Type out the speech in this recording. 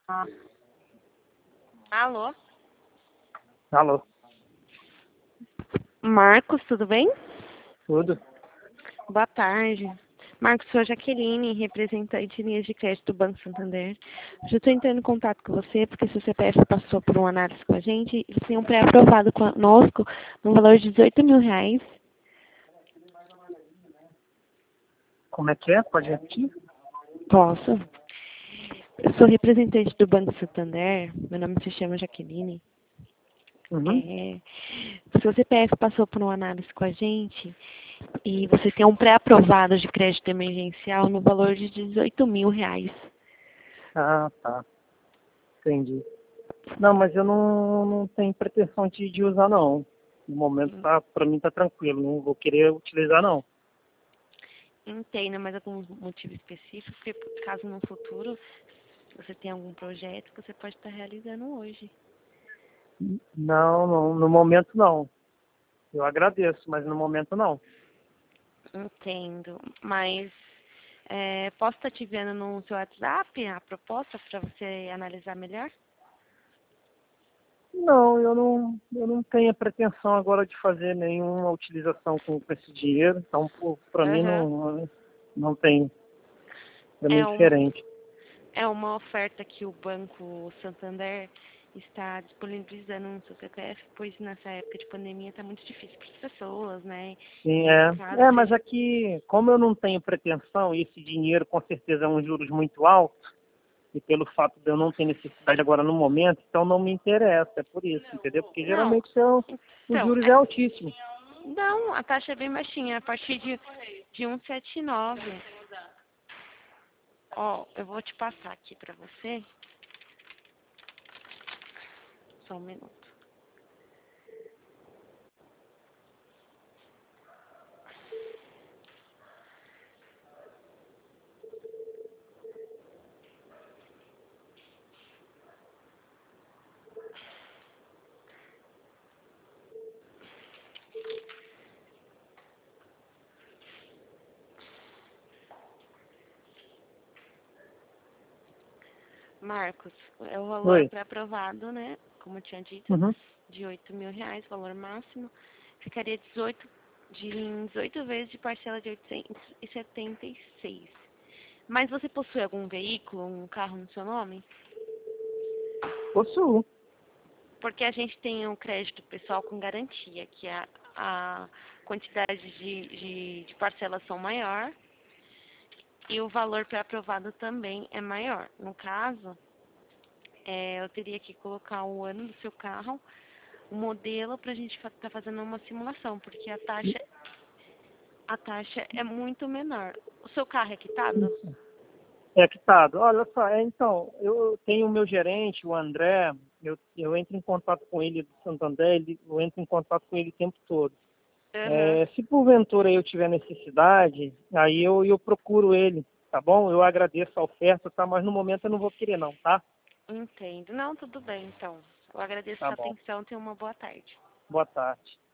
Alô? Alô, Marcos, tudo bem? tudo? Boa tarde. Marcos, sou a Jaqueline, representante de linhas de crédito do Banco Santander. Já estou entrando em contato com você porque seu CPF passou por uma análise com a gente e você tem um pré-aprovado conosco no valor de R$ 18.000. Como é que é? Pode repetir? Posso? Eu sou representante do Banco Santander, meu nome se chama Jaqueline. Uhum. Seu CPF passou por uma análise com a gente e você tem um pré-aprovado de crédito emergencial no valor de R$ 18.000. Ah, tá. Entendi. Não, mas eu não tenho pretensão de usar, não. No momento, tá, pra mim tá tranquilo. Não vou querer utilizar, não. Entendo, mas algum motivo específico, porque caso no futuro você tenha algum projeto que você pode estar realizando hoje. Não, no momento, não. Eu agradeço, mas no momento, não. Entendo, mas posso estar te vendo no seu WhatsApp a proposta para você analisar melhor? Não, eu não tenho a pretensão agora de fazer nenhuma utilização com esse dinheiro. Então, pra mim, Aham. não tem. Pra mim é É, um, diferente. é uma oferta que o Banco Santander está disponibilizando no seu CPF, pois nessa época de pandemia está muito difícil para as pessoas, né? Sim, E é. caso Mas seja. aqui, como eu não tenho pretensão, e esse dinheiro com certeza é um juros muito alto, e pelo fato de eu não ter necessidade agora no momento, então não me interessa, é por isso, entendeu? Porque Não, geralmente os então, juros é altíssimo. não, a taxa é bem baixinha, a partir de 1,79. Ó, eu vou te passar aqui para você, só um minuto. Marcos, é o valor Oi. pré-aprovado, né? Como eu tinha dito, Uhum. de R$ 8.000, valor máximo. Ficaria 18 vezes de parcela de 876. Mas você possui algum veículo, um carro no seu nome? Possuo. Porque a gente tem um crédito pessoal com garantia, que a quantidade de parcelas são maior e o valor pré-aprovado também é maior. No caso, eu teria que colocar o ano do seu carro, o modelo, para a gente estar fazendo uma simulação, porque a taxa é muito menor. O seu carro é quitado? É quitado. Olha só, então, eu tenho o meu gerente, o André, eu entro em contato com ele do Santander, eu entro em contato com ele o tempo todo. Aham, Se porventura eu tiver necessidade, aí eu procuro ele, tá bom? Eu agradeço a oferta, tá? Mas no momento eu não vou querer não, tá? entendo. Não, tudo bem, então. Eu agradeço Tá sua bom. atenção. Tenha uma boa tarde. Boa tarde.